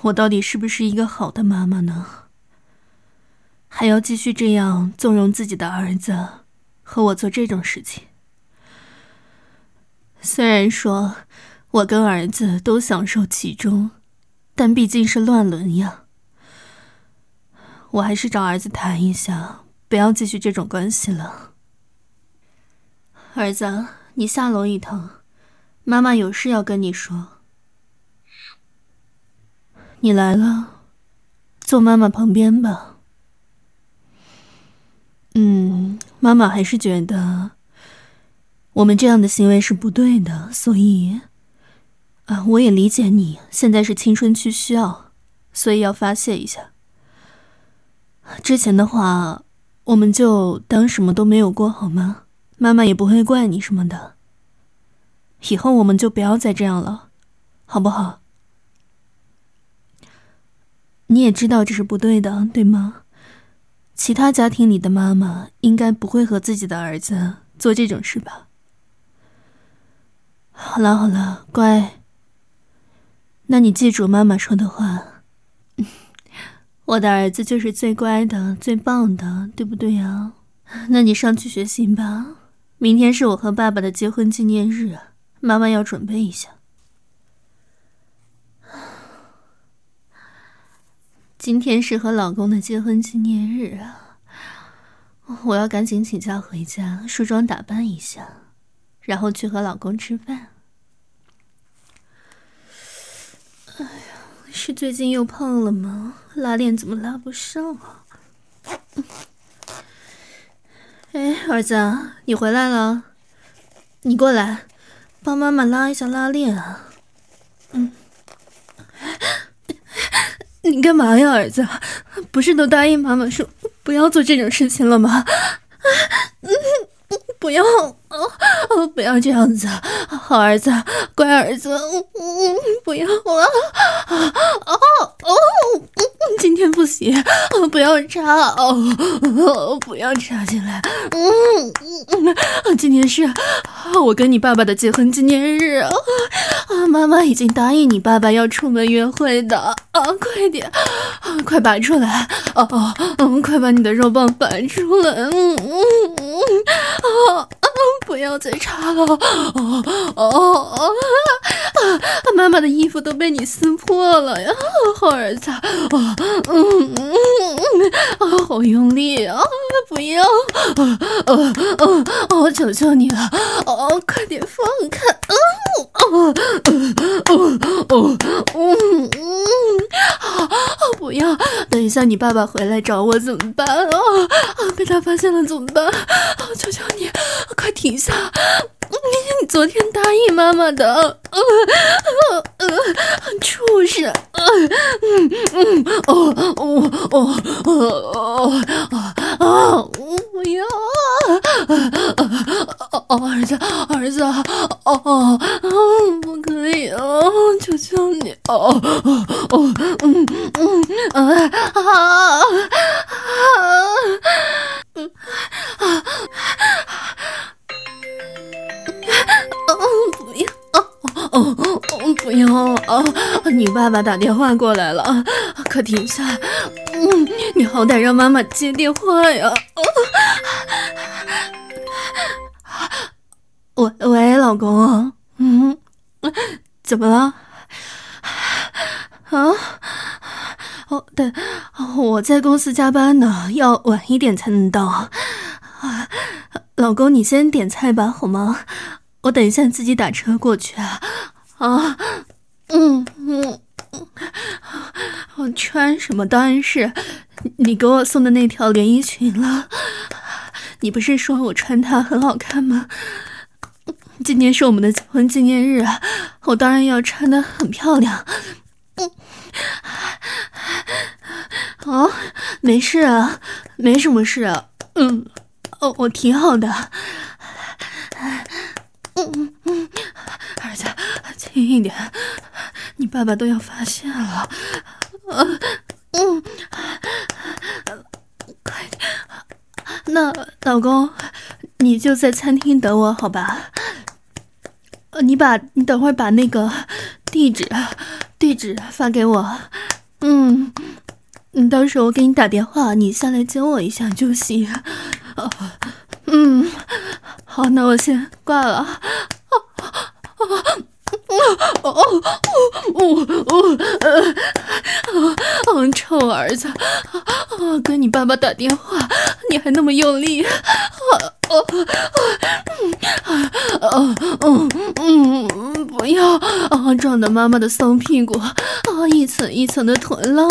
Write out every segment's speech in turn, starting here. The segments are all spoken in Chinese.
我到底是不是一个好的妈妈呢？还要继续这样纵容自己的儿子和我做这种事情。虽然说我跟儿子都享受其中，但毕竟是乱伦呀。我还是找儿子谈一下，不要继续这种关系了。儿子，你下楼一趟，妈妈有事要跟你说。你来了，坐妈妈旁边吧。妈妈还是觉得我们这样的行为是不对的，所以我也理解你，现在是青春期需要，所以要发泄一下。之前的话，我们就当什么都没有过好吗？妈妈也不会怪你什么的。以后我们就不要再这样了，好不好？你也知道这是不对的，对吗？其他家庭里的妈妈应该不会和自己的儿子做这种事吧？好了好了，乖。那你记住妈妈说的话。我的儿子就是最乖的，最棒的，对不对呀？那你上去学习吧。明天是我和爸爸的结婚纪念日，妈妈要准备一下。今天是和老公的结婚纪念日啊，我要赶紧请假回家，梳妆打扮一下，然后去和老公吃饭。哎呀，是最近又胖了吗？拉链怎么拉不上啊？哎，儿子，你回来了，你过来，帮妈妈拉一下拉链啊。你干嘛呀，儿子？不是都答应妈妈说不要做这种事情了吗？不要，不要这样子，好儿子，乖儿子，不要了，今天不行，不要插，不要插进来，今天是我跟你爸爸的结婚纪念日，妈妈已经答应你爸爸要出门约会的，快点，快拔出来，快把你的肉棒拔出来，不要再插了，妈妈的衣服都被你撕破了呀，好儿子，好用力啊，不要，求求你了，快点放开，不要，等一下你爸爸回来找我怎么办啊？被他发现了怎么办？求求你，快停下！你昨天答应妈妈的，畜生！不要！儿子，不可以啊！求求你！不要！你爸爸打电话过来了，可停下！你好歹让妈妈接电话呀！喂，老公，怎么了？对，我在公司加班呢，要晚一点才能到。老公，你先点菜吧，好吗？我等一下自己打车过去啊。我穿什么当然是你给我送的那条连衣裙了。你不是说我穿它很好看吗？今天是我们的结婚纪念日，我当然要穿得很漂亮。没事啊，没什么事啊。我挺好的。儿子，轻一点，你爸爸都要发现了。快点。那老公，你就在餐厅等我，好吧？你等会儿把那个地址发给我， 到时候我给你打电话，你下来接我一下就行。好，那我先挂了。臭儿子，跟你爸爸打电话，你还那么用力。不要撞得妈妈的骚屁股一层一层的臀浪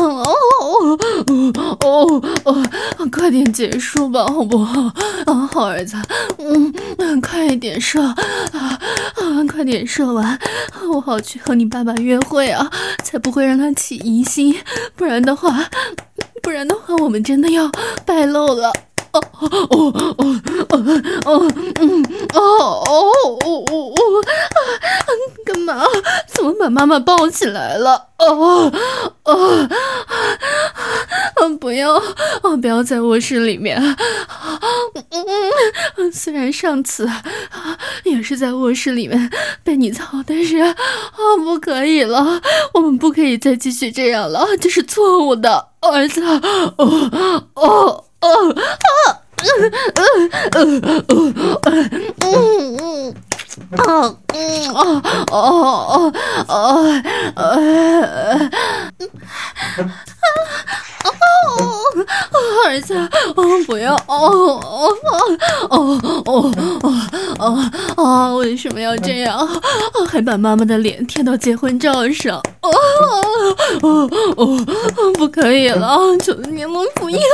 快点结束吧，好不好？好儿子，快点射快点射完，我好去和你爸爸约会啊，才不会让他起疑心，不然的话我们真的要败露了。干嘛？怎么把妈妈抱起来了？不要不要在卧室里面。虽然上次也是在卧室里面被你操，但是不可以了，我们不可以再继续这样了，这是错误的，儿子。儿子，不要为什么要这样？还把妈妈的脸贴到结婚照上？不可以了，求你们不要！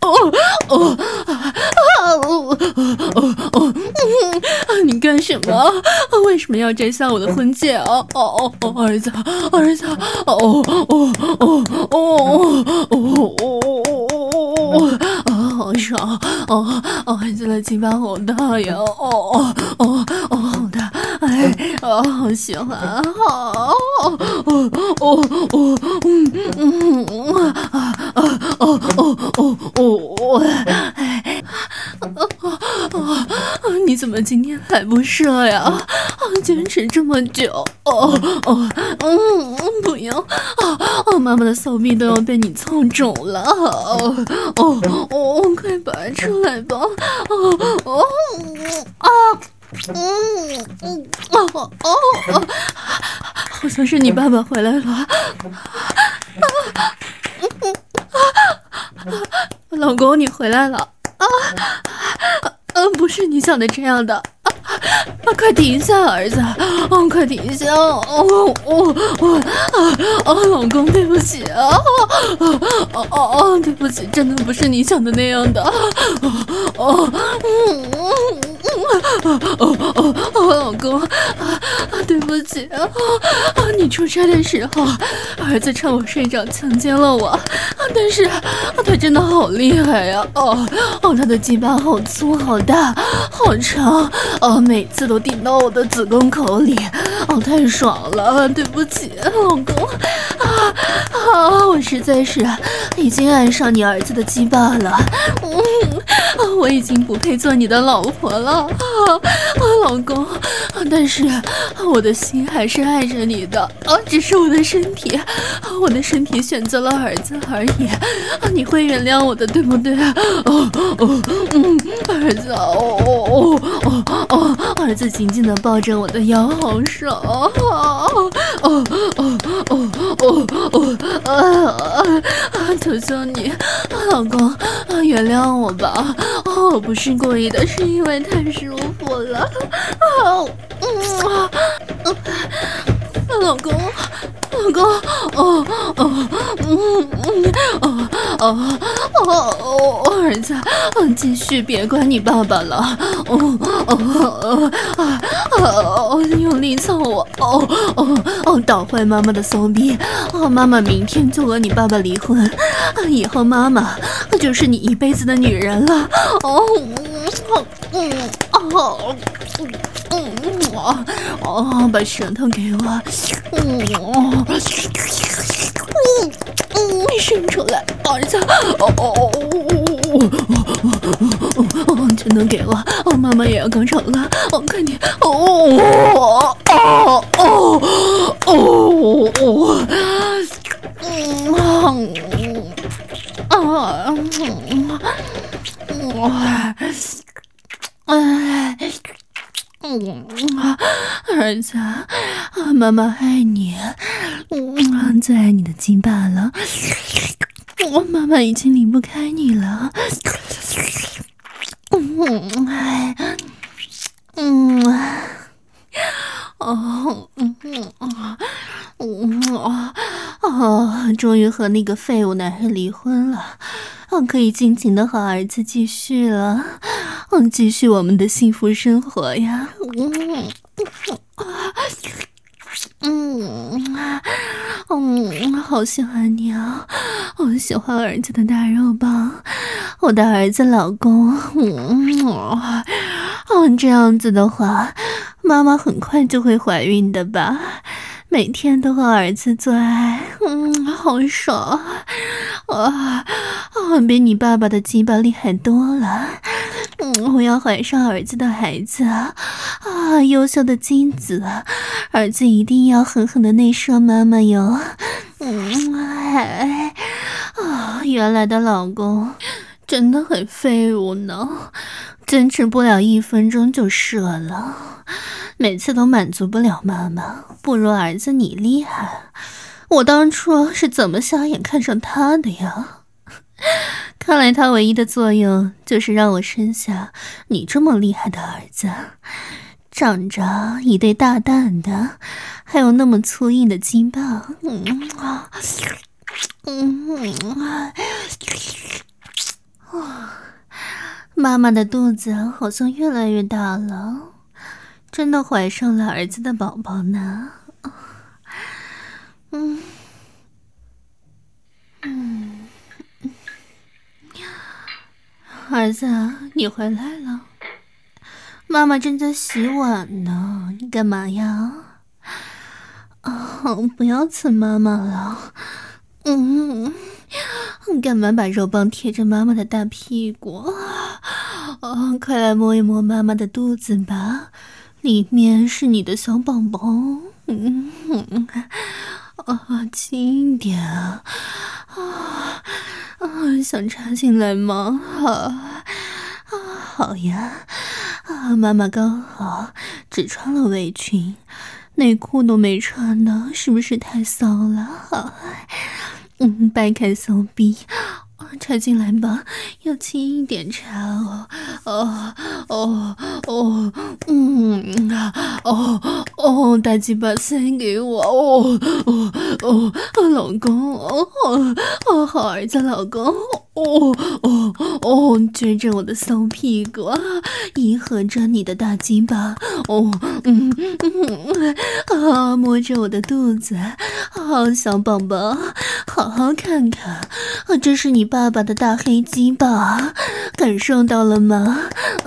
你干什么？为什么要摘下我的婚戒啊？儿子，好爽！儿子的鸡巴好大呀！好大！好喜欢！你怎么今天还不射呀？坚持这么久！不要！妈妈的骚逼都要被你操肿了！快拔出来吧！好像是你爸爸回来了。老公，你回来了。不是你想的这样的。快停下，儿子！快停下！老公，对不起啊！对不起，真的不是你想的那样的。老公，对不起啊！你出差的时候，儿子趁我睡着强奸了我，但是他真的好厉害呀！他的鸡巴好粗、好大、好长，每次都顶到我的子宫口里，太爽了！对不起，老公，我实在是已经爱上你儿子的鸡巴了，我已经不配做你的老婆了，老公，但是我的心还是爱着你的，只是我的身体选择了儿子而已，你会原谅我的，对不对？儿子，儿子紧紧地抱着我的腰，好爽！求求你，老公，原谅我吧，我不是故意的，是因为太舒服了。老公，儿子，继续，别管你爸爸了。用力操我，捣坏妈妈的骚逼，妈妈明天就和你爸爸离婚，以后妈妈就是你一辈子的女人了。把舌头给我，伸出来，儿子，全都给我，妈妈也要高潮了，快点， 儿子啊，妈妈爱你，最爱你的鸡巴了，妈妈已经离不开你了。终于和那个废物男人离婚了，可以尽情的和儿子继续了，继续我们的幸福生活呀。好喜欢你啊！我喜欢儿子的大肉棒，我的儿子老公。这样子的话，妈妈很快就会怀孕的吧？每天都和儿子做爱，好爽比你爸爸的鸡巴厉害多了。我要怀上儿子的孩子优秀的精子，儿子一定要狠狠的内射妈妈哟。原来的老公真的很废物呢，坚持不了1分钟就射了，每次都满足不了妈妈，不如儿子你厉害。我当初是怎么瞎眼看上他的呀？看来他唯一的作用就是让我生下你这么厉害的儿子，长着一对大蛋的，还有那么粗硬的筋棒。妈妈的肚子好像越来越大了，真的怀上了儿子的宝宝呢。儿子，你回来了，妈妈正在洗碗呢，你干嘛呀？不要蹭妈妈了。干嘛把肉棒贴着妈妈的大屁股？快来摸一摸妈妈的肚子吧，里面是你的小宝宝。轻一点啊！想插进来吗？好呀。妈妈刚好只穿了围裙，内裤都没穿呢，是不是太骚了？掰开骚逼，插进来吧，要轻一点插大鸡巴塞给我，老公，好儿子，老公，撅着我的骚屁股，迎合着你的大鸡巴，摸着我的肚子，小宝宝，好好看看，这是你爸爸的大黑鸡巴，感受到了吗？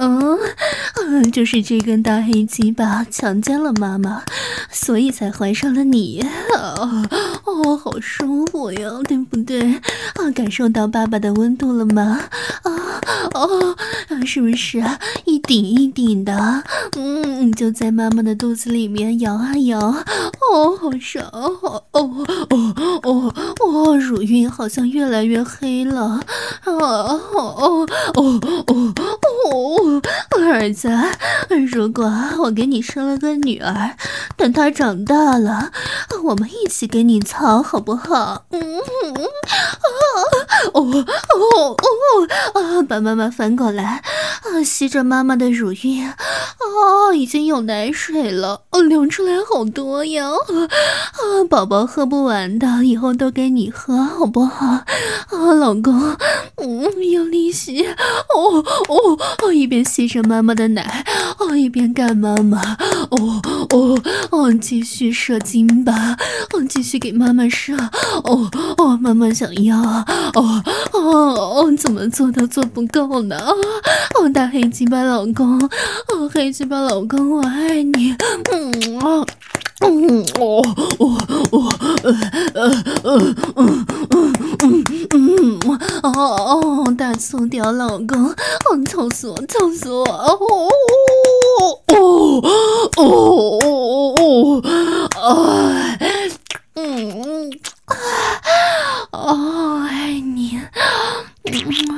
就是这根大黑鸡巴强奸了妈妈，所以才怀上了你。好舒服呀，对不对？感受到爸爸的温度了吗？是不是一顶一顶的？就在妈妈的肚子里面摇啊摇，好爽！乳晕好像越来越黑了。儿子，如果我给你生了个女儿，等她长大了，我们一起给你操，好不好？把妈妈翻过来，吸着妈妈的乳晕，已经有奶水了，流出来好多呀！宝宝喝不完的，以后都给你喝，好不好？老公，用力吸，一边吸着妈妈的奶，一边干妈妈，继续射精吧，继续给妈妈射，妈妈想要，怎么做都做不够呢，大黑鸡巴老公，黑鸡巴老公，我爱你，大粗屌老公，操死我，操死我！爱你，